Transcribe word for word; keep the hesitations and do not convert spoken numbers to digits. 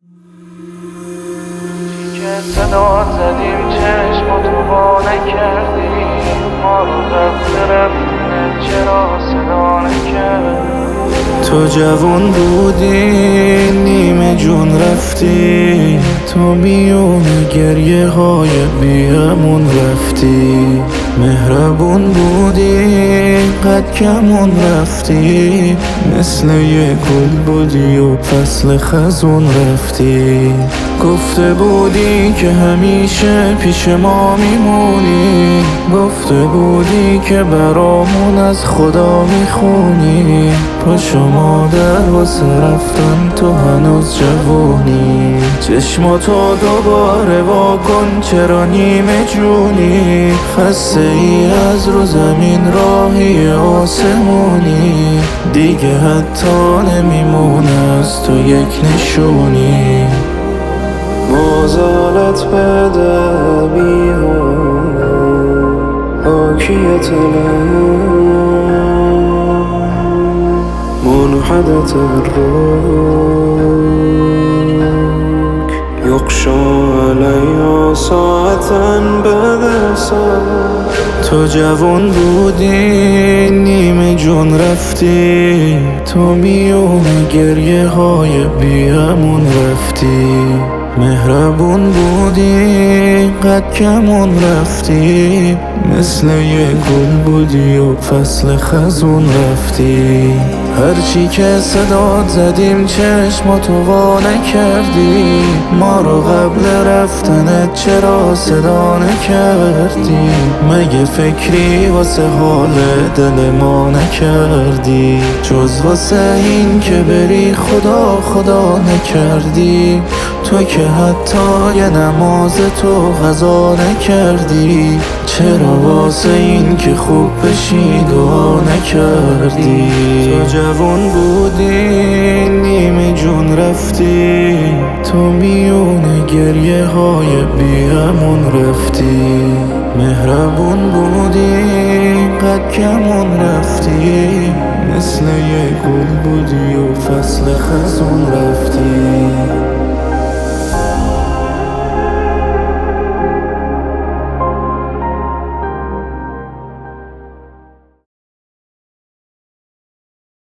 که صدا زدیم چشماتو وا نکردی، ما رو قبل رفتنت چرا صدا نکردی؟ تو جوان بودی نیمه جون رفتی، تو میون گریه های بیامون رفتی. مهربون بودی قد کمون رفتی، مثل یه گل بودی و فصل خزون رفتی. گفته بودی که همیشه پیش ما میمونی، گفته بودی که برامون از خدا میخونی. پاشو مادر واسه رفتن تو هنوز جوونی، چشماتو دوباره واکن چرا نیمه جونی. خسته ای از رو زمین راهی آسمونی، دیگه حتی نمیمونه از تو یک نشونی. مازالت بده بیهون حاكية منحدة الروك يغشى عليها ساعة بعد ساعة. تو جوان بودی نیمه جون رفتی، تو میون گریه های بیامون رفتی. مهربون بودی قد کمون رفتی، مثل یه گل بودی و فصل خزون رفتی. هرچی که صدات زدیم چشماتو وا نکردی، ما رو قبل رفتنت چرا صدا نکردی؟ مگه فکری واسه حال دل ما نکردی؟ جز واسه این که بری خدا خدا نکردی. تو که حتی یه نماز تو قضا نکردی، چرا واسه این که خوب بشی دعا نکردی؟ تو جوان بودی نیمه جون رفتی، تو میون گریه های بیامون رفتی. مهربون بودی قد کمون رفتی، مثل یه گل بودی و فصل خزون رفتی.